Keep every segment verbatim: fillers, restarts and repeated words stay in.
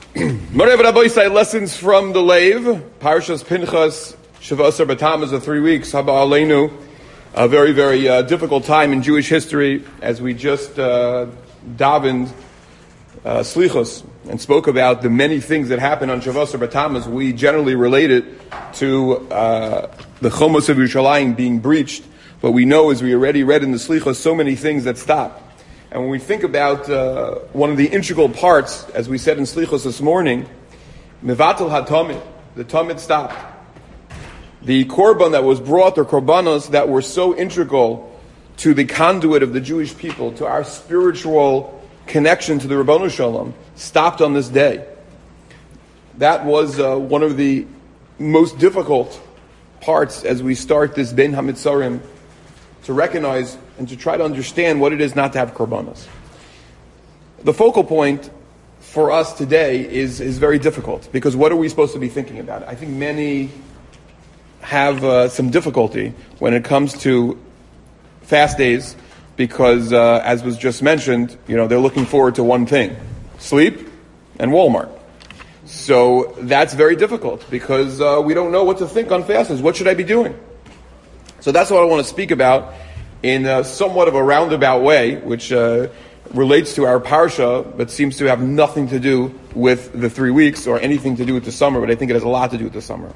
Moray V'Raboisai, lessons from the Lev, Parshas Pinchas, Shavasar B'Tammuz of three weeks, Haba Aleinu, a very, very uh, difficult time in Jewish history, as we just uh, davened uh, Slichos and spoke about the many things that happen on Shavasar B'Tammuz. We generally relate it to uh, the Chomos of Yerushalayim being breached, but we know, as we already read in the Slichos, so many things that stop. And when we think about uh, one of the integral parts, as we said in Slichos this morning, Mevatel HaTamid, the Tamid stopped. The Korban that was brought, or Korbanos that were so integral to the conduit of the Jewish people, to our spiritual connection to the Rabbanu Shalom, stopped on this day. That was uh, one of the most difficult parts as we start this Ben HaMitzarim, to recognize and to try to understand what it is not to have korbanos. The focal point for us today is, is very difficult, because what are we supposed to be thinking about? I think many have uh, some difficulty when it comes to fast days, because uh, as was just mentioned, you know, they're looking forward to one thing: sleep and Walmart. So that's very difficult, because uh, we don't know what to think on fast days. What should I be doing? So that's what I want to speak about in a somewhat of a roundabout way, which uh, relates to our parsha, but seems to have nothing to do with the three weeks or anything to do with the summer, but I think it has a lot to do with the summer.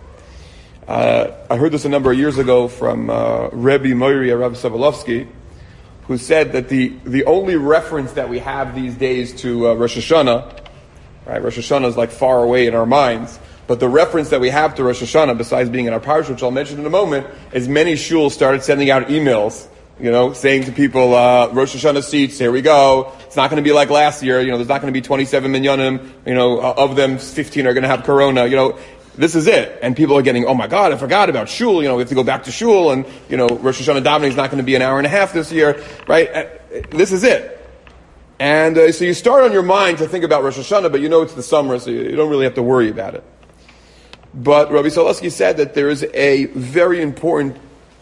Uh, I heard this a number of years ago from uh, Rebbe Moiri, Rabbi Sobolovsky, who said that the, the only reference that we have these days to uh, Rosh Hashanah, right? Rosh Hashanah is like far away in our minds, but the reference that we have to Rosh Hashanah, besides being in our parsha, which I'll mention in a moment, is many shuls started sending out emails, you know, saying to people, uh, Rosh Hashanah seats, here we go. It's not going to be like last year. You know, there's not going to be twenty-seven minyanim. You know, uh, of them, fifteen are going to have corona. You know, this is it. And people are getting, oh my God, I forgot about shul. You know, we have to go back to shul. And, you know, Rosh Hashanah davening is not going to be an hour and a half this year, right? Uh, this is it. And uh, so you start on your mind to think about Rosh Hashanah, but you know it's the summer, so you, you don't really have to worry about it. But Rabbi Sobolovsky said that there is a very important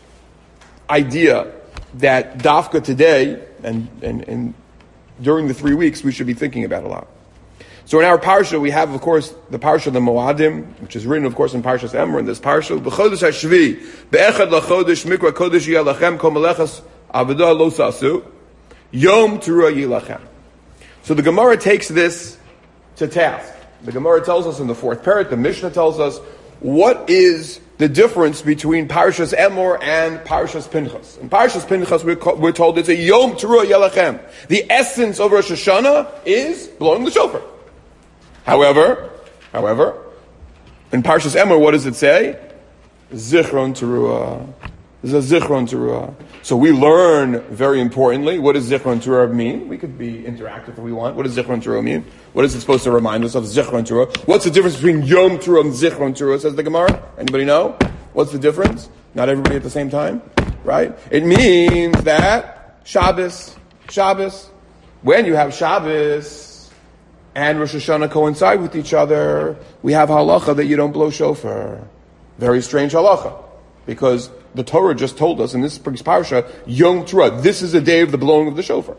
idea that Dafka today and, and, and during the three weeks we should be thinking about a lot. So in our parsha we have, of course, the parsha of the Moadim, which is written, of course, in Parshas Emor, in this parsha, B'chodesh HaShvi, Be'echad l'chodesh mikra kodesh yelachem kol melechas avodah lo sasu, Yom Teruah yilachem. So the Gemara takes this to task. The Gemara tells us in the fourth parak, the Mishnah tells us, what is the difference between Parshas Emor and Parshas Pinchas? In Parshas Pinchas, we're, we're told it's a Yom Teruah Yelachem. The essence of Rosh Hashanah is blowing the shofar. However, however, in Parshas Emor, what does it say? Zichron Teruah. There's a Zichron Teruah. So we learn, very importantly, what does Zichron Teruah mean? We could be interactive if we want. What does Zichron Teruah mean? What is it supposed to remind us of? Zichron Teruah. What's the difference between Yom Teruah and Zichron Teruah, says the Gemara? Anybody know? What's the difference? Not everybody at the same time, right? It means that Shabbos, Shabbos, when you have Shabbos and Rosh Hashanah coincide with each other, we have halacha that you don't blow shofar. Very strange halacha. Because the Torah just told us in this parsha, Yom Teruah, this is the day of the blowing of the shofar.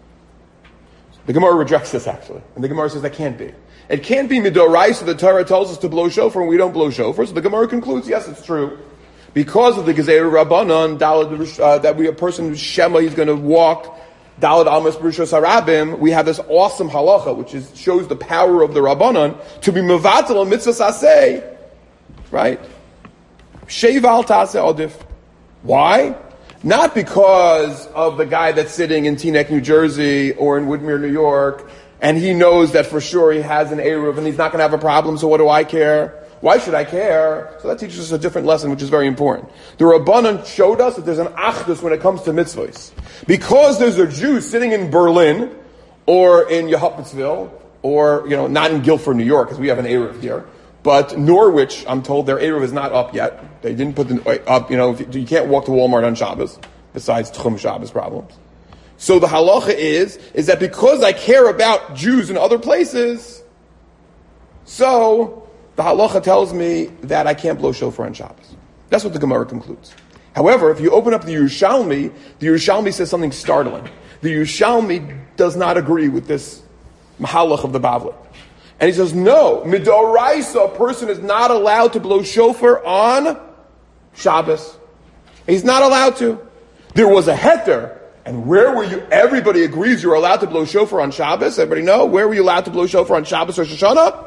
The Gemara rejects this, actually. And the Gemara says that can't be. It can't be midoraisa. The Torah tells us to blow shofar and we don't blow shofar. So the Gemara concludes, yes, it's true. Because of the Gezeira Rabbanon, uh, that we, a person who's Shema, he's going to walk Dalad Amos B'Rishos HaRabim, we have this awesome halacha, which is, shows the power of the Rabbanon, to be mevatel on mitzvahs aseh, right? Sheival Taseh Odif. Why? Not because of the guy that's sitting in Teaneck, New Jersey, or in Woodmere, New York, and he knows that for sure he has an Eruv and he's not going to have a problem, so what do I care? Why should I care? So that teaches us a different lesson, which is very important. The Rabbanan showed us that there's an achdus when it comes to mitzvahs. Because there's a Jew sitting in Berlin, or in Yehupitzville, or, you know, not in Guilford, New York, because we have an Eruv here, but Norwich, I'm told, their Eruv is not up yet. They didn't put the up, you know, you can't walk to Walmart on Shabbos, besides Tchum Shabbos problems. So the halacha is, is that because I care about Jews in other places, so the halacha tells me that I can't blow shofar on Shabbos. That's what the Gemara concludes. However, if you open up the Yerushalmi, the Yerushalmi says something startling. The Yerushalmi does not agree with this mahalach of the Bavli. And he says, no, midoraisa, a person is not allowed to blow shofar on Shabbos. He's not allowed to. There was a heter, and where were you? Everybody agrees you're allowed to blow shofar on Shabbos. Everybody know? Where were you allowed to blow shofar on Shabbos or Rosh Hashanah?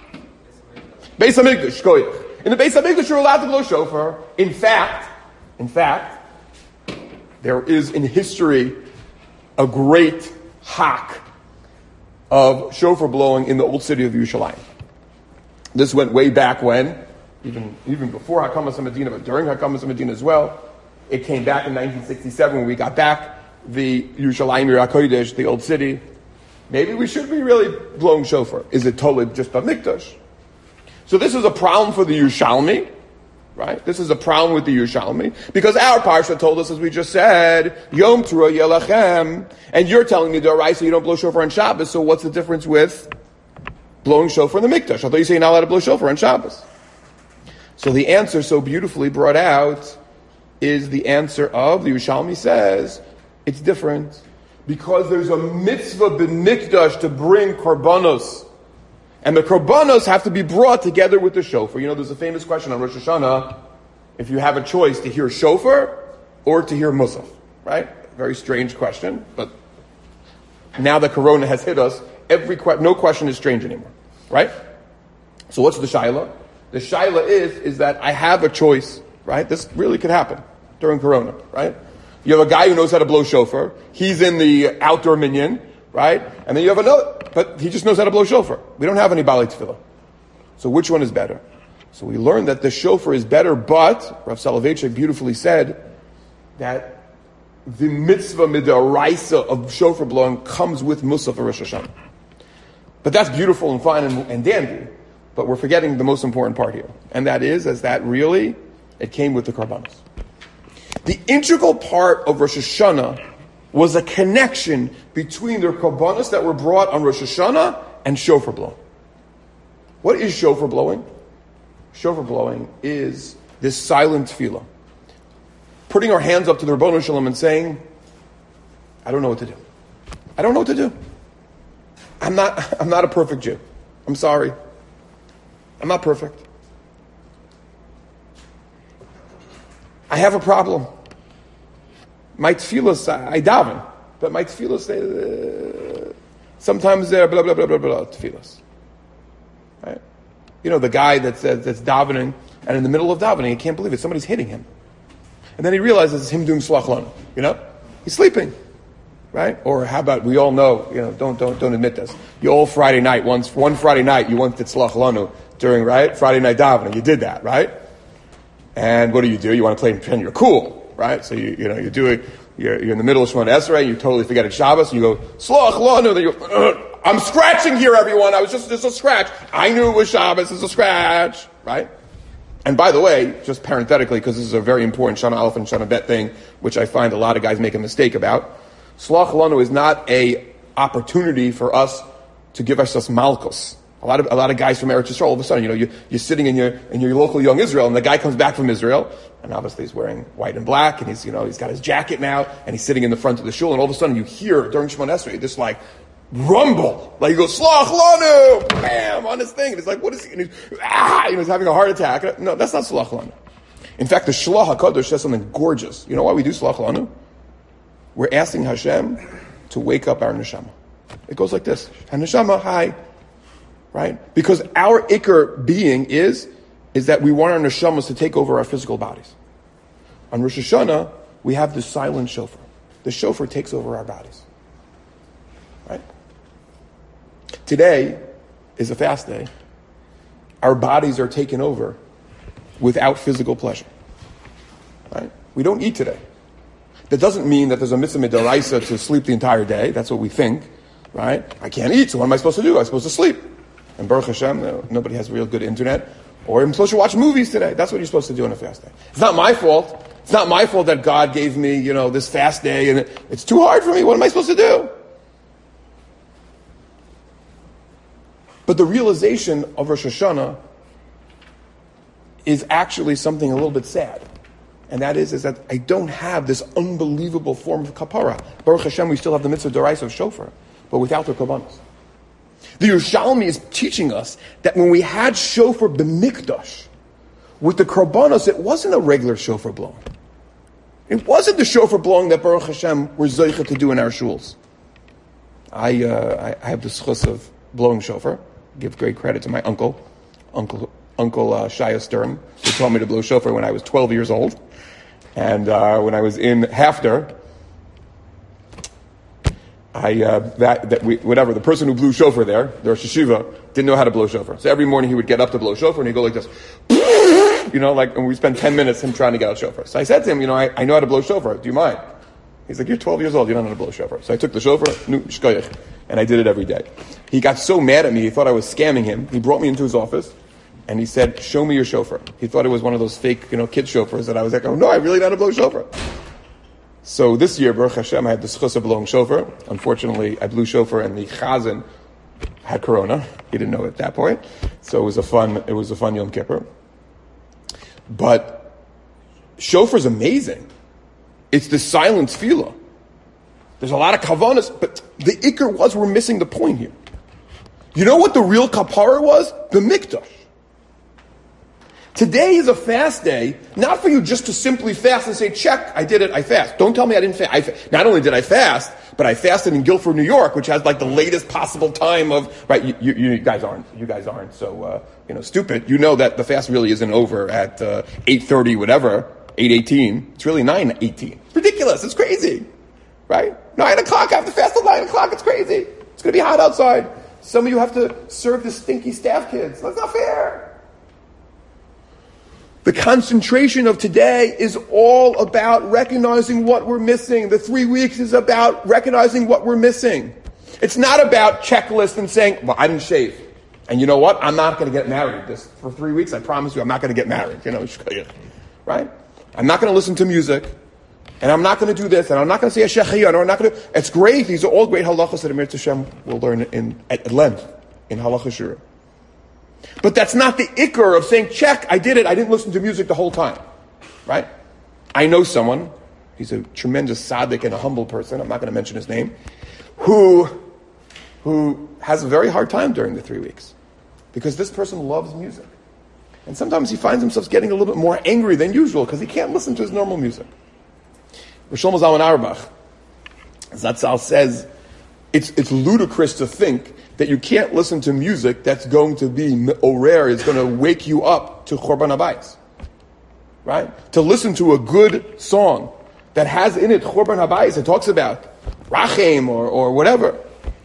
Beis HaMikdash, koyach. In the Beis HaMikdash, you're allowed to blow shofar. In fact, in fact, there is in history a great hak of shofar blowing in the old city of Yerushalayim. This went way back when, even, even before Hakamas HaMedina, but during Hakamas HaMedina as well. It came back in nineteen sixty-seven when we got back the Yerushalayim Yer HaKodesh, the old city. Maybe we should be really blowing shofar. Is it totally just Bamikdash? So this is a problem for the Yerushalmi, right? This is a problem with the Yerushalmi, because our parsha told us, as we just said, Yom Teruah Yelachem, and you're telling me, Doraisa, you don't blow shofar on Shabbos, so what's the difference with blowing shofar in the Mikdash? I thought you say you're not allowed to blow shofar on Shabbos. So the answer, so beautifully brought out, is the answer of, the Yerushalmi says, it's different, because there's a mitzvah b'mikdash to bring korbanos. And the korbanos have to be brought together with the shofar. You know, there's a famous question on Rosh Hashanah, if you have a choice to hear shofar or to hear musaf, right? Very strange question, but now that Corona has hit us, every que- no question is strange anymore, right? So what's the shaila? The shaila is, is that I have a choice, right? This really could happen during Corona, right? You have a guy who knows how to blow shofar. He's in the outdoor minyan, right? And then you have another, but he just knows how to blow shofar. We don't have any Baalei Tefillah. So which one is better? So we learned that the shofar is better, but Rav Soloveitchik beautifully said that the mitzvah midaraisa of shofar blowing comes with Musaf or Rosh Hashanah. But that's beautiful and fine and, and dandy. But we're forgetting the most important part here. And that is, is that really, it came with the Karbanos. The integral part of Rosh Hashanah was a connection between the Karbanos that were brought on Rosh Hashanah and shofar blowing. What is shofar blowing? Shofar blowing is this silent tefillah. Putting our hands up to the Ribbono Shel Olam and saying, I don't know what to do. I don't know what to do. I'm not, I'm not a perfect Jew. I'm sorry. I'm not perfect. I have a problem. My tefillas, I daven, but my tefillas, uh, sometimes they're blah, blah, blah, blah, blah, tefillas. Right? You know, the guy that's, that's davening, and in the middle of davening, he can't believe it, somebody's hitting him. And then he realizes it's him doing Shlach Lanu. You know? He's sleeping. Right? Or how about, we all know, you know, don't don't don't admit this. You all Friday night, once one Friday night, you went to Shlach Lanu during, right? Friday night davening. You did that, right? And what do you do? You want to play pretend you're cool, right? So you you know, you do it, you're, you're in the middle of Shemona Esrei, you totally forget it's Shabbos, and you go, Shlach Lanu, then you go, Ugh, I'm scratching here, everyone. I was just, just a scratch. I knew it was Shabbos, it's a scratch, right? And by the way, just parenthetically, because this is a very important Shana Aleph and Shana Bet thing, which I find a lot of guys make a mistake about, Shlach Lanu is not a opportunity for us to give ourselves malchus. A lot of a lot of guys from Eretz Yisrael, all of a sudden, you know, you, you're sitting in your in your local Young Israel, and the guy comes back from Israel, and obviously he's wearing white and black, and he's you know he's got his jacket now, and he's sitting in the front of the shul, and all of a sudden you hear during Shemona Esrei this like rumble, like you go Shlach Lanu, bam, on his thing, and it's like what is he? And he's, ah, you know, he's having a heart attack. No, that's not Shlach Lanu. In fact, the Shlach HaKadosh says something gorgeous. You know why we do Shlach Lanu? We're asking Hashem to wake up our neshama. It goes like this. Neshama, hi. Right? Because our ikar being is, is that we want our neshamas to take over our physical bodies. On Rosh Hashanah, we have the silent shofar. The shofar takes over our bodies. Right? Today is a fast day. Our bodies are taken over without physical pleasure. Right? We don't eat today. That doesn't mean that there's a mitzvah midaraisa to sleep the entire day. That's what we think, right? I can't eat, so what am I supposed to do? I'm supposed to sleep. And Baruch Hashem, nobody has real good internet. Or I'm supposed to watch movies today. That's what you're supposed to do on a fast day. It's not my fault. It's not my fault that God gave me, you know, this fast day, and it's too hard for me. What am I supposed to do? But the realization of Rosh Hashanah is actually something a little bit sad. And that is, is that I don't have this unbelievable form of kapara. Baruch Hashem, we still have the mitzvah d'oraisa of shofar, but without the korbanos. The Yerushalmi is teaching us that when we had shofar b'mikdash, with the korbanos, it wasn't a regular shofar blowing. It wasn't the shofar blowing that Baruch Hashem were zeicha to do in our shuls. I, uh, I I have the schus of blowing shofar. Give great credit to my uncle, Uncle Uncle uh, Shaya Sturm, who taught me to blow shofar when I was twelve years old. And uh, when I was in Haftar, I uh, that that we, whatever the person who blew shofar there, the Rosh Hashiva, didn't know how to blow shofar. So every morning he would get up to blow shofar and he'd go like this, you know, like, and we spent ten minutes him trying to get out shofar. So I said to him, you know, I, I know how to blow shofar. Do you mind? He's like, you're twelve years old. You don't know how to blow shofar. So I took the shofar, nu shkoyach, and I did it every day. He got so mad at me, he thought I was scamming him. He brought me into his office and he said, show me your shofar. He thought it was one of those fake, you know, kid shofars. And I was like, oh no, I really know how to blow shofar. So this year, Baruch Hashem, I had the schus of blowing shofar. Unfortunately, I blew shofar and the chazan had corona. He didn't know at that point. So it was a fun, it was a fun Yom Kippur. But shofar is amazing. It's the silent tefillah. There's a lot of kavanas, but the ikar was we're missing the point here. You know what the real kapara was? The mikdash. Today is a fast day, not for you just to simply fast and say, check, I did it, I fast. Don't tell me I didn't fast. I fa- not only did I fast, but I fasted in Guilford, New York, which has like the latest possible time of, right, you, you, you guys aren't, you guys aren't so, uh, you know, stupid. You know that the fast really isn't over at, uh, eight thirty, whatever, eight eighteen. It's really nine eighteen. It's ridiculous. It's crazy. Right? nine o'clock, I have to fast till nine o'clock. It's crazy. It's going to be hot outside. Some of you have to serve the stinky staff kids. That's not fair. The concentration of today is all about recognizing what we're missing. The three weeks is about recognizing what we're missing. It's not about checklist and saying, well, I didn't shave. And you know what? I'm not going to get married this for three weeks. I promise you, I'm not going to get married. You know, right? I'm not going to listen to music. And I'm not going to do this. And I'm not going to say a shechiyah. I'm not going to. It's great. These are all great halachas that Amir Tashem will learn in, at length in halacha shura. But that's not the ikar of saying, check, I did it, I didn't listen to music the whole time. Right? I know someone, he's a tremendous tzaddik and a humble person, I'm not going to mention his name, who, who has a very hard time during the three weeks. Because this person loves music. And sometimes he finds himself getting a little bit more angry than usual because he can't listen to his normal music. Rosh Shlomo Zalman Auerbach, Zatzal says, it's, it's ludicrous to think that you can't listen to music that's going to be orer, is going to wake you up to Chorban Habayis. Right? To listen to a good song that has in it Chorban Habayis, it talks about Rachem or, or whatever.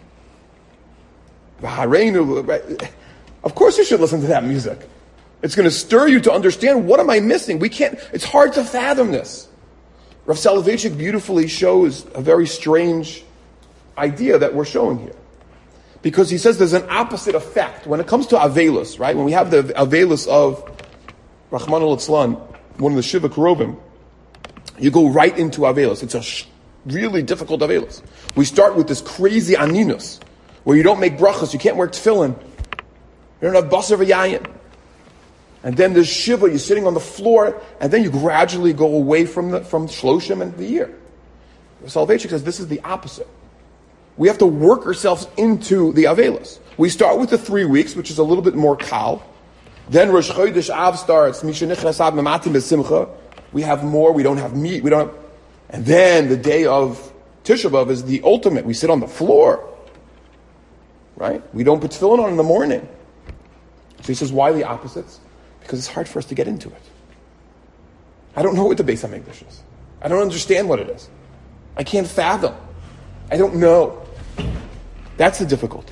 Of course you should listen to that music. It's going to stir you to understand, what am I missing? We can't, it's hard to fathom this. Rav Soloveitchik beautifully shows a very strange idea that we're showing here. Because he says there's an opposite effect. When it comes to Avelus, right? When we have the Avelus of Rahman al-Itzlan, one of the Shiva Kerubim, you go right into Avelus. It's a sh- really difficult Avelus. We start with this crazy Aninus, where you don't make brachas, you can't wear tefillin, you don't have basar v'yayin. And then there's Shiva, you're sitting on the floor, and then you gradually go away from the from Shloshim and the year. Soloveitchik says this is the opposite. We have to work ourselves into the Avelis. We start with the three weeks, which is a little bit more kal. Then Rosh Chodesh Av starts. We have more. We don't have meat. We don't. Have, and then the day of Tisha B'av is the ultimate. We sit on the floor, right? We don't put tefillin on in the morning. So he says, why the opposites? Because it's hard for us to get into it. I don't know what the Beis HaMikdash is. I don't understand what it is. I can't fathom. I don't know. That's the difficulty.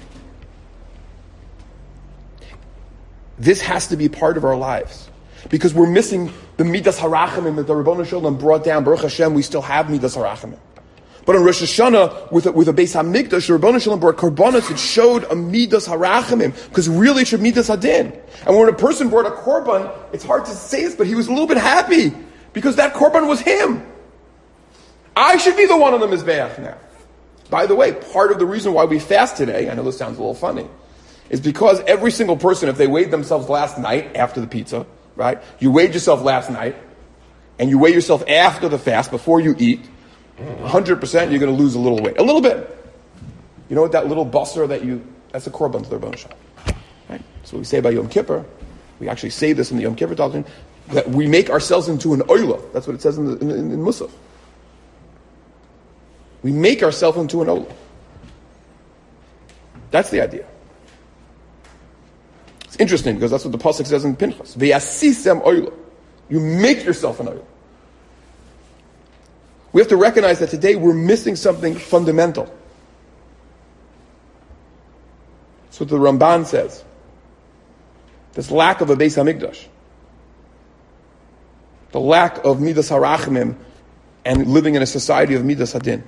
This has to be part of our lives. Because we're missing the Midas Harachamim that the Rebbeinu Shalom brought down. Baruch Hashem, we still have Midas Harachamim. But in Rosh Hashanah, with a, with a Beis HaMikdash, the Rebbeinu Shalom brought Korbanos, it showed a Midas Harachamim. Because really it should Midas Hadin. And when a person brought a Korban, it's hard to say this, but he was a little bit happy. Because that Korban was him. I should be the one on the Mizbeach now. By the way, part of the reason why we fast today, I know this sounds a little funny, is because every single person, if they weighed themselves last night after the pizza, right? You weighed yourself last night, and you weigh yourself after the fast, before you eat, one hundred percent you're going to lose a little weight. A little bit. You know what that little busser that you That's a korban to the Rebbeinu Shalom. Right? So we say about Yom Kippur, we actually say this in the Yom Kippur doctrine, that we make ourselves into an oila. That's what it says in, the, in, in, in Musaf. We make ourselves into an oila. That's the idea. It's interesting because that's what the pasuk says in Pinchas. V'yasisem oila. You make yourself an oila. We have to recognize that today we're missing something fundamental. That's what the Ramban says. This lack of a Beis Hamikdash. The lack of Midas HaRachmim and living in a society of Midas Hadin.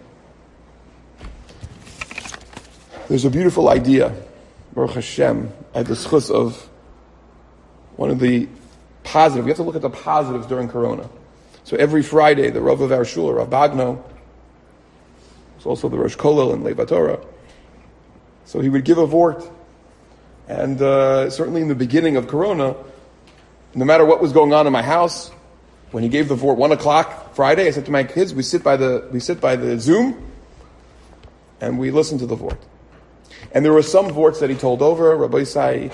There's a beautiful idea, Baruch Hashem, at the schus of one of the positive. We have to look at the positives during Corona. So every Friday, the Rav of our shul, Rav Bagno, was also the Rosh Kollel in Lev Torah. So he would give a vort. And uh, certainly in the beginning of Corona, no matter what was going on in my house, when he gave the vort one o'clock Friday, I said to my kids, we sit by the we sit by the Zoom, and we listen to the vort. And there were some vorts that he told over, Rabbi Isai,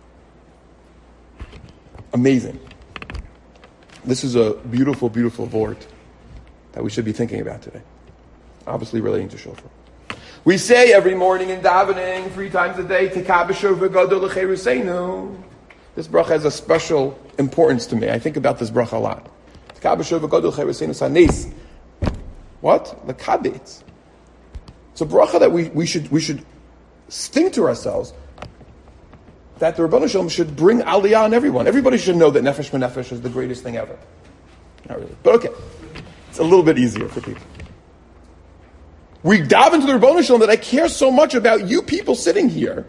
amazing. This is a beautiful, beautiful vort that we should be thinking about today. Obviously relating to shofar. We say every morning in davening, three times a day, Tekah b'shofar gadol l'cheiruseinu. This bracha has a special importance to me. I think about this bracha a lot. Tekah b'shofar gadol l'cheiruseinu sanes. What? L'kabetz. It's a bracha that we, we should we should think to ourselves that the Rebbeinu Shalom should bring aliyah on everyone. Everybody should know that nefesh b'nefesh is the greatest thing ever. Not really, but okay, it's a little bit easier for people. We dive into the Rebbeinu Shalom that I care so much about you people sitting here.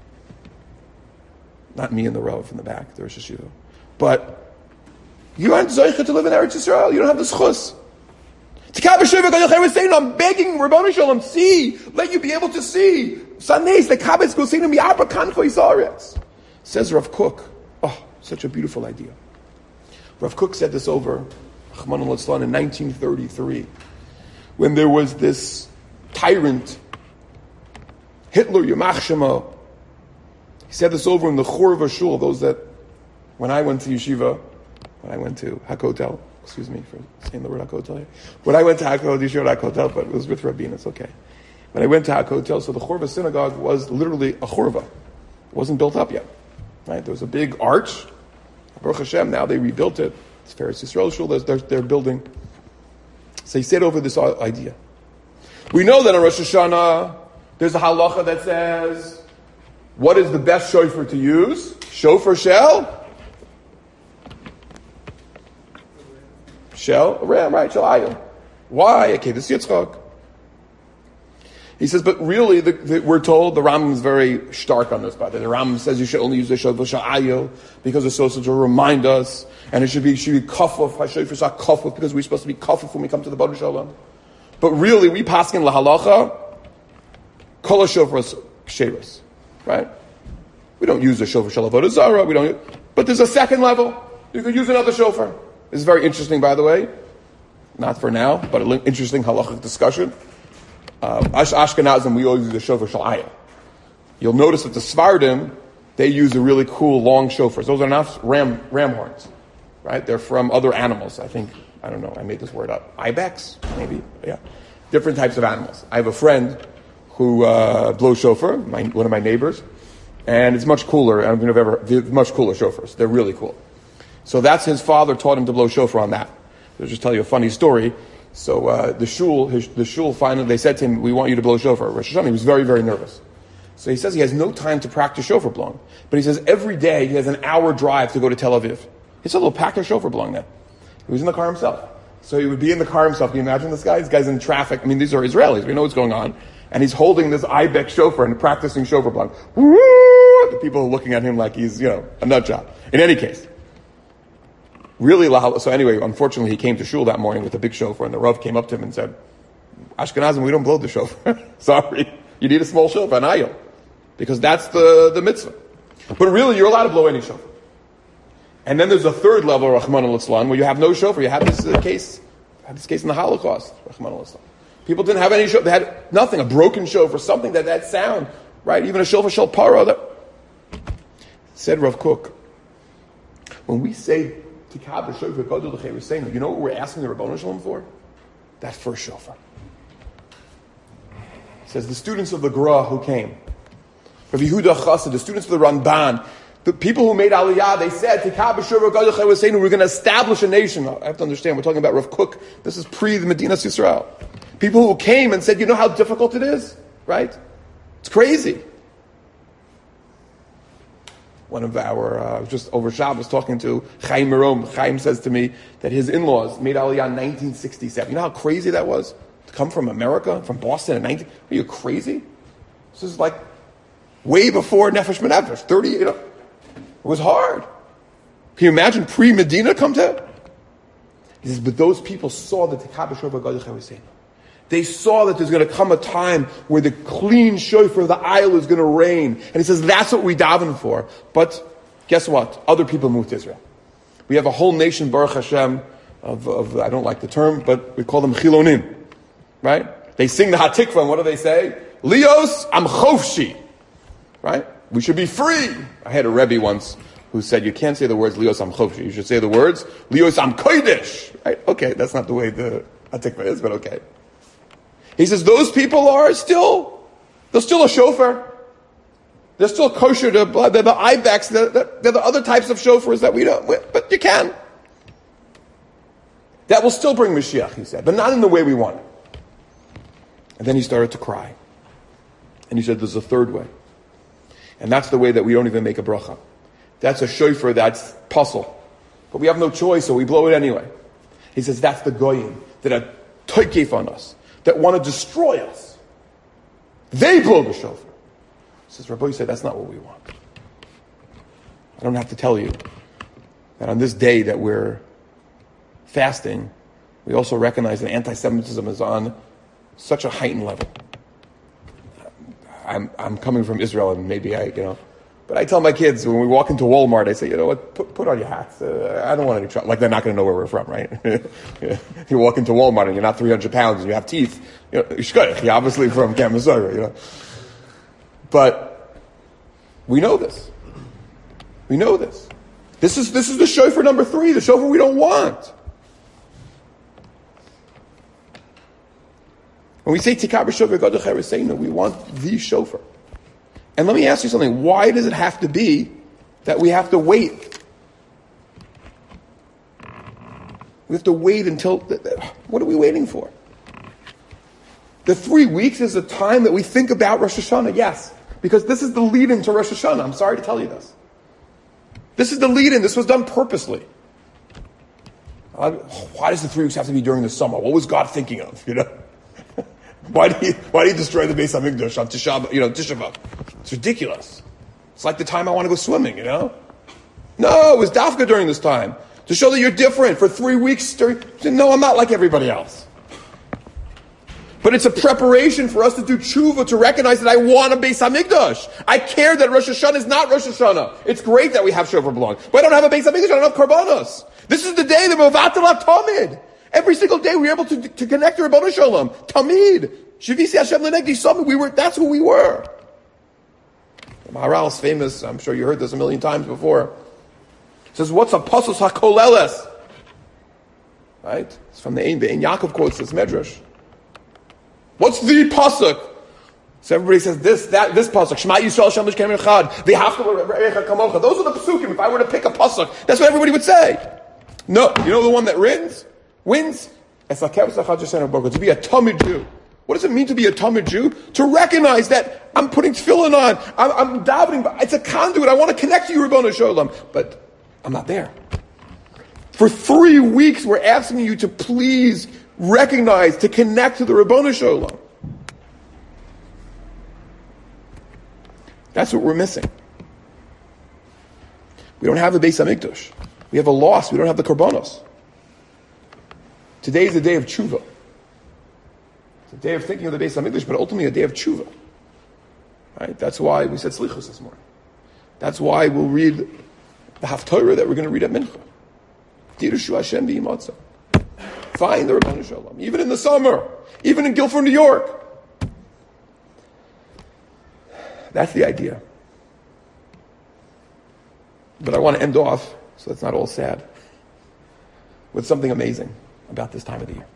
Not me in the row from the back, the Rosh Hashiva. But you aren't zoicha to live in Eretz Yisrael. You don't have the schus. I'm begging Rebbeinu Shalom, see, let you be able to see. Sanes, the kabetz gosenu mi'arba kanfo yisaretz. Says Rav Kook. Oh, such a beautiful idea. Rav Kook said this over Rahman al-Islam in nineteen thirty-three, when there was this tyrant, Hitler, Yamach Shema. He said this over in the Chorva Shul, those that, when I went to yeshiva, when I went to Hakotel, excuse me for saying the word Hakotel here. When I went to Hakotel, yeshiva Hakotel, but it was with Rabin, it's okay. When I went to Hakotel, so the Chorva synagogue was literally a Chorva. It wasn't built up yet. Right? There was a big arch. Baruch Hashem, now they rebuilt it. It's Eretz Yisrael Shul, they're, they're building. So he said over this idea. We know that on Rosh Hashanah, there's a halacha that says, what is the best shofar to use? Shofar shell? Shell? A ram, right? Shell ayil. Why? Okay, this is Yitzchak. He says, but really, the, the, we're told, the Rambam is very stark on this, by the way. The Rambam says you should only use the shofar shel ayil because it's supposed to remind us, and it should be, should be kafuf, ha-shofar shel kafuf, because we're supposed to be kafuf when we come to the Baruch Shalom. But really, we paskin lahalacha, kol ha-shofar ksheros, right? We don't use the shofar shel avodah zarah, we don't, but there's a second level. You could use another shofar. This is very interesting, by the way. Not for now, but an interesting halachic discussion. Uh, Ash Ashkenazim, we always use the shofar shel ayil. You'll notice that the Svardim, they use a really cool long shofars. Those are not ram ram horns, right? They're from other animals. I think, I don't know, I made this word up. Ibex, maybe? Yeah. Different types of animals. I have a friend who uh, blows shofar, my, one of my neighbors, and it's much cooler. I don't think I've ever, much cooler shofars. They're really cool. So that's his father taught him to blow shofar on that. I'll just tell you a funny story. So uh, the shul, his, the shul finally, they said to him, we want you to blow shofar. Rosh Hashanah, he was very, very nervous. So he says he has no time to practice shofar blowing. But he says every day he has an hour drive to go to Tel Aviv. He said, "Little pack of shofar blowing there." He was in the car himself. So he would be in the car himself. Can you imagine this guy? This guy's in traffic. I mean, these are Israelis. We know what's going on. And he's holding this Ibex shofar and practicing shofar blowing. Woo! The people are looking at him like he's, you know, a nut job. In any case. Really, so anyway, unfortunately, he came to shul that morning with a big shofar, and the Rav came up to him and said, Ashkenazim, we don't blow the shofar. Sorry. You need a small shofar, an ayil. Because that's the, the mitzvah. But really, you're allowed to blow any shofar. And then there's a third level, Rahman al-Islam, where you have no shofar. You have this uh, case, you have this case in the Holocaust, Rahman al-Islam. People didn't have any shofar. They had nothing, a broken shofar, something that that sound right? Even a shofar shel para. That said Rav Kook, when we say tikab shofar gadol l'chei saying, you know what we're asking the Rebbeinu Shalom for? That first shofar. It says the students of the Gra who came, Rav Yehuda Chassid, the students of the Ramban, the people who made Aliyah, they said, tikab shofar gadol l'chei was saying, we're going to establish a nation. I have to understand, we're talking about Rav Kook. This is pre the Medina Yisrael. People who came and said, you know how difficult it is, right? It's crazy. One of our, uh, just over Shabbos talking to Chaim Merom. Chaim says to me that his in-laws made Aliyah in nineteen sixty-seven. You know how crazy that was? To come from America, from Boston in nineteen... Are you crazy? This is like way before Nefesh B'Nefesh. thirty, you know. It was hard. Can you imagine pre-Medina come to? He says, but those people saw the Tikab Shofar Gadol Chayvusenu. They saw that there's going to come a time where the clean shofar of the aisle is going to reign. And he says, that's what we daven for. But guess what? Other people moved to Israel. We have a whole nation, Baruch Hashem, of, of I don't like the term, but we call them Chilonim. Right? They sing the Hatikva, and what do they say? Lios am chofshi. Right? We should be free. I had a Rebbe once who said, you can't say the words Lios am chofshi. You should say the words Lios am kodesh. Right? Okay, that's not the way the Hatikva is, but okay. He says, those people are still, they're still a shofar. They're still kosher, they're the ibex, they're, they're the other types of shofars that we don't, but you can. That will still bring Mashiach, he said, but not in the way we want it. And then he started to cry. And he said, there's a third way. And that's the way that we don't even make a bracha. That's a shofar that's puzzle. But we have no choice, so we blow it anyway. He says, that's the goyim that are toikef on us, that want to destroy us. They blow the shofar. He says, Rabbi, you said that's not what we want. I don't have to tell you that on this day that we're fasting, we also recognize that anti-Semitism is on such a heightened level. I'm I'm coming from Israel, and maybe I, you know, but I tell my kids when we walk into Walmart, I say, you know what, put, put on your hats. Uh, I don't want any trouble. Like they're not going to know where we're from, right? You walk into Walmart and you're not three hundred pounds and you have teeth. You know, you're obviously from Kamasaga, you know. But we know this. We know this. This is this is the shofar number three, the shofar we don't want. When we say Tikab Shofar Gadol Chayvusenu, we want the shofar. And let me ask you something. Why does it have to be that we have to wait? We have to wait until... What are we waiting for? The three weeks is a time that we think about Rosh Hashanah, yes. Because this is the lead-in to Rosh Hashanah. I'm sorry to tell you this. This is the lead-in. This was done purposely. Why does the three weeks have to be during the summer? What was God thinking of, you know? Why did he, why did he destroy the Beis HaMikdash on Tisha B'Av, you know, Tisha B'Av? It's ridiculous. It's like the time I want to go swimming, you know? No, it was dafka during this time. To show that you're different for three weeks. During, no, I'm not like everybody else. But it's a preparation for us to do tshuva, to recognize that I want a Beis HaMikdash. I care that Rosh Hashanah is not Rosh Hashanah. It's great that we have shofar belong. But I don't have a Beis HaMikdash, I don't have karbanos. This is the day that we're Vatal Tamid. Every single day we were able to, to connect to Rebbeinu Shalom. Tamid. Shivisi Hashem L'negdi Sami. We were, that's who we were. Maharal is famous. I'm sure you heard this a million times before. He says, what's a pasos hakoleles? Right? It's from the Ein. The Ein Yaakov quotes this medrash. What's the pasuk? So everybody says this, that, this pasuk. Shema Yisrael Shem L'Shkem Echad. V'hafta L'Recha Kamocha. Those are the pasukim. If I were to pick a pasuk, that's what everybody would say. No. You know the one that wins? Wins. To be a Talmud Jew. What does it mean to be a Talmud Jew? To recognize that I'm putting tefillin on. I'm, I'm davening. But it's a conduit. I want to connect to you, Rebbeinu Shalom. But I'm not there. For three weeks, we're asking you to please recognize, to connect to the Rebbeinu Shalom. That's what we're missing. We don't have the Beis HaMikdash. We have a loss. We don't have the Karbanos. Today is a day of tshuva. It's a day of thinking of the Beis HaMikdash, but ultimately a day of tshuva. Right? That's why we said Slichus this morning. That's why we'll read the Haftorah that we're going to read at Mincha. Dirushu Hashem b'yimatzah. Find the Rebbeinu Shalom. Even in the summer. Even in Guilford, New York. That's the idea. But I want to end off, so it's not all sad, with something amazing about this time of the year.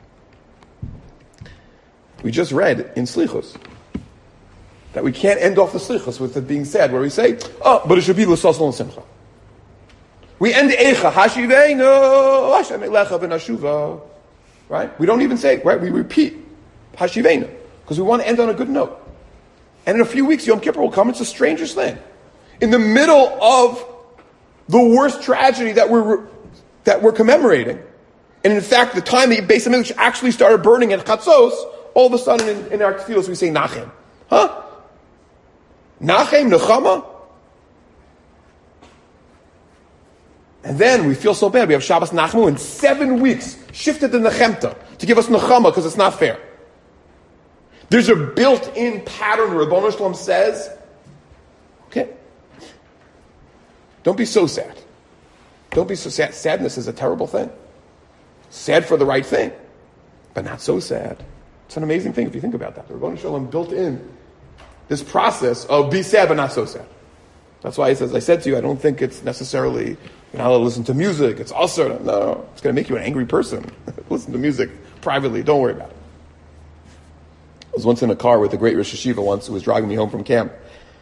We just read in Slichus that we can't end off the Slichus with it being sad, where we say, oh, but it should be l'sasal and simcha. We end Eicha, Hashiveinu, Hashem Elecha v'nashuva. Right? We don't even say, right? We repeat Hashiveinu, because we want to end on a good note. And in a few weeks, Yom Kippur will come. It's the strangest thing. In the middle of the worst tragedy that we're that we're commemorating, and in fact, the time the Beis HaMikdash actually started burning at Chatzos, all of a sudden in, in our tefillos we say Nachem. Huh? Nachem, Nechama? And then we feel so bad. We have Shabbos Nachmu in seven weeks shifted to Nechemta to give us Nechama because it's not fair. There's a built-in pattern. Ribbono Shel Olam says, okay, don't be so sad. Don't be so sad. Sadness is a terrible thing. Sad for the right thing, but not so sad. It's an amazing thing if you think about that. The Ribbono Shel Olam built in this process of be sad but not so sad. That's why he says, I said to you, I don't think it's necessarily, you're not allowed to listen to music. It's also, no, no, it's going to make you an angry person. Listen to music privately. Don't worry about it. I was once in a car with a great Rosh Hashiva once who was driving me home from camp.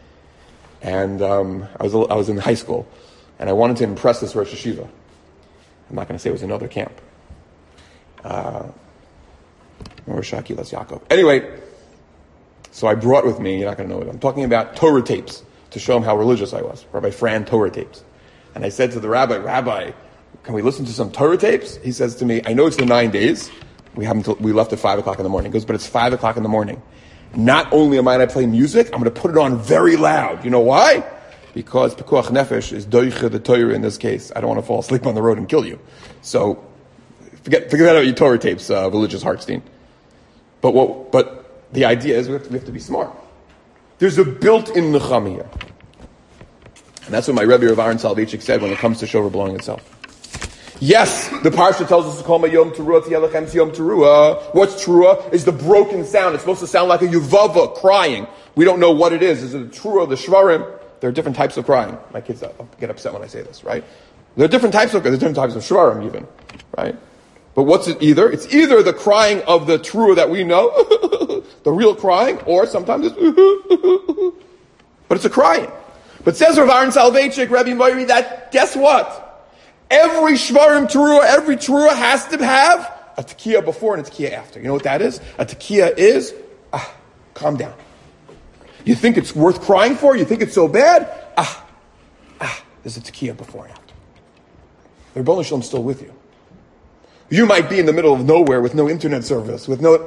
And um, I was I was in high school. And I wanted to impress this Rosh Hashiva. I'm not going to say it was another camp. Uh, Rosh Hakilas Yaakov. Anyway, so I brought with me, you're not going to know it, I'm talking about Torah tapes to show him how religious I was. Rabbi Fran Torah tapes. And I said to the rabbi, Rabbi, can we listen to some Torah tapes? He says to me, I know it's the nine days. We haven't. We left at five o'clock in the morning. He goes, but it's five o'clock in the morning. Not only am I going to play music, I'm going to put it on very loud. You know why? Because Pekuach Nefesh is doiche the Torah in this case. I don't want to fall asleep on the road and kill you. So forget forget about your Torah tapes, uh, religious Hartstein. But what? But the idea is we have to, we have to be smart. There's a built-in nechama here, and that's what my Rebbe Rav Aaron Soloveitchik said when it comes to Shover blowing itself. Yes, the parsha tells us to call Yom Teruah, Tiyelachem Yom Teruah. What's Teruah? Is the broken sound. It's supposed to sound like a yuvava crying. We don't know what it is. Is it a Teruah, the Shvarim? There are different types of crying. My kids get upset when I say this, right? There are different types of, there are different types of Shvarim even, right? But what's it either? It's either the crying of the Teruah that we know, the real crying, or sometimes it's, but it's a crying. But says Rav Aaron Soloveitchik, Rebbe Moiri, that, guess what? Every Shvarim Teruah, every Teruah has to have a Tekiah before and a Tekiah after. You know what that is? A Tekiah is, ah, calm down. You think it's worth crying for? You think it's so bad? Ah, ah, there's a Tekiah before and after. The Ribbono Shel Olam is still with you. You might be in the middle of nowhere with no internet service, with no,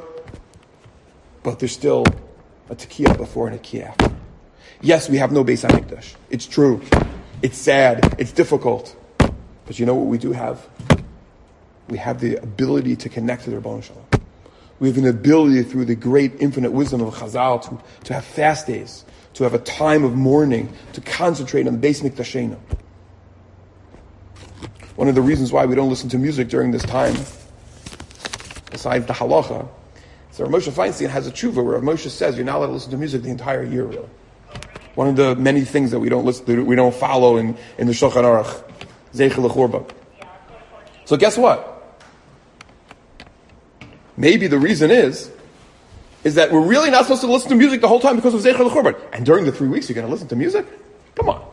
but there's still a Tekiah before and a Tekiah after. Yes, we have no Beis HaMikdash. It's true. It's sad. It's difficult. But you know what we do have? We have the ability to connect to the Ribbono Shel Olam. We have an ability through the great infinite wisdom of Chazal to, to have fast days, to have a time of mourning, to concentrate on the Beis Mikdashenu. One of the reasons why we don't listen to music during this time, besides the halacha, so Rav Moshe Feinstein has a tshuva where Rav Moshe says you're not allowed to listen to music the entire year, really. One of the many things that we don't listen to, we don't follow in, in the Shulchan Aruch. Zeichel L'Chorba. So guess what? Maybe the reason is, is that we're really not supposed to listen to music the whole time because of Zeichel L'Chorba. And during the three weeks you're going to listen to music? Come on.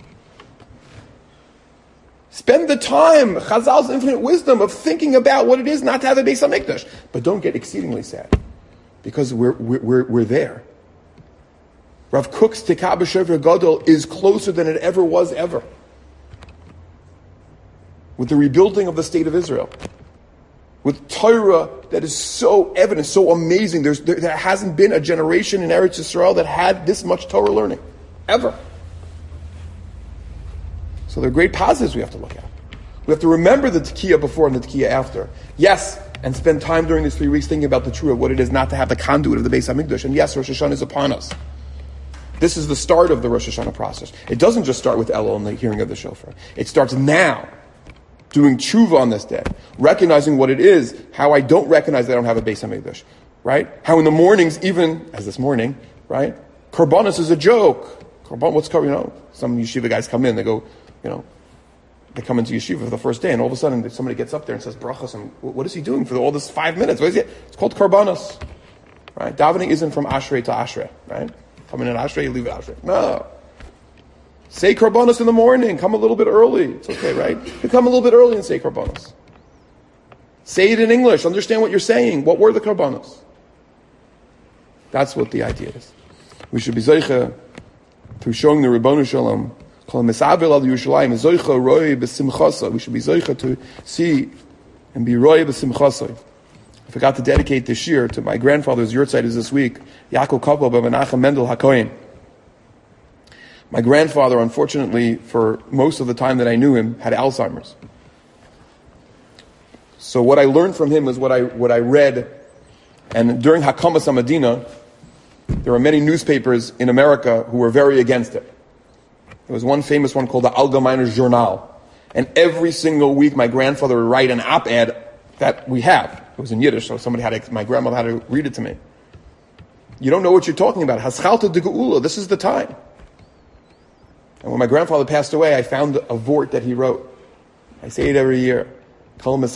Spend the time, Chazal's infinite wisdom of thinking about what it is not to have a Beis HaMikdash. But don't get exceedingly sad. Because we're, we're, we're there. Rav Kook's Tekah B'Shover Gadol is closer than it ever was ever. With the rebuilding of the state of Israel, with Torah that is so evident, so amazing. There's, there, there hasn't been a generation in Eretz Yisrael that had this much Torah learning, ever. So there are great positives we have to look at. We have to remember the Tekiah before and the Tekiah after. Yes, and spend time during these three weeks thinking about the truth of what it is not to have the conduit of the Beis HaMikdash. And yes, Rosh Hashanah is upon us. This is the start of the Rosh Hashanah process. It doesn't just start with Elul and the hearing of the shofar. It starts now. Doing tshuva on this day, recognizing what it is, how I don't recognize that I don't have a Beis HaMikdash, right? How in the mornings, even as this morning, right? Korbanos is a joke. Korban, what's you know? Some yeshiva guys come in, they go, you know, they come into yeshiva for the first day, and all of a sudden somebody gets up there and says brachas, and what is he doing for all this five minutes? What is it? It's called korbanos, right? Davening isn't from ashrei to ashrei, right? Come in at ashrei, you leave at ashrei. No. Say korbanos in the morning. Come a little bit early. It's okay, right? You come a little bit early and say korbanos. Say it in English. Understand what you're saying. What were the korbanos? That's what the idea is. We should be zeicha through showing the Ribbonu Shalom. We should be zeicha to see and be roy b'simchasai. I forgot to dedicate this year to my grandfather's yurtzeit is this week. Yaakov Kapel ben Menachem Mendel HaKohen. My grandfather, unfortunately, for most of the time that I knew him, had Alzheimer's. So what I learned from him is what I what I read. And during Hakamas HaMedina, there were many newspapers in America who were very against it. There was one famous one called the Allgemeiner Journal. And every single week, my grandfather would write an op-ed that we have. It was in Yiddish, so somebody had to, my grandmother had to read it to me. You don't know what you're talking about. Haschalta de Geula, this is the time. And when my grandfather passed away, I found a vort that he wrote. I say it every year. What does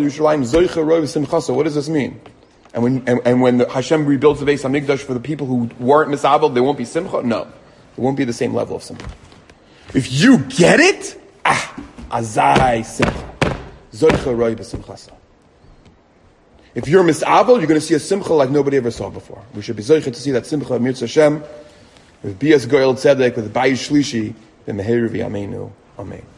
this mean? And when and, and when the Hashem rebuilds the Beis HaMikdash for the people who weren't misavel, they won't be simcha? No. It won't be the same level of simcha. If you get it, ah, azai simcha. Zoicha roi b'simchasa. If you're misavel, you're going to see a simcha like nobody ever saw before. We should be zoicha to see that simcha, Mirz Hashem, with Bias Goyel Tzedek, with Bayish Shlishi, the Meher V'Yameinu. Amen.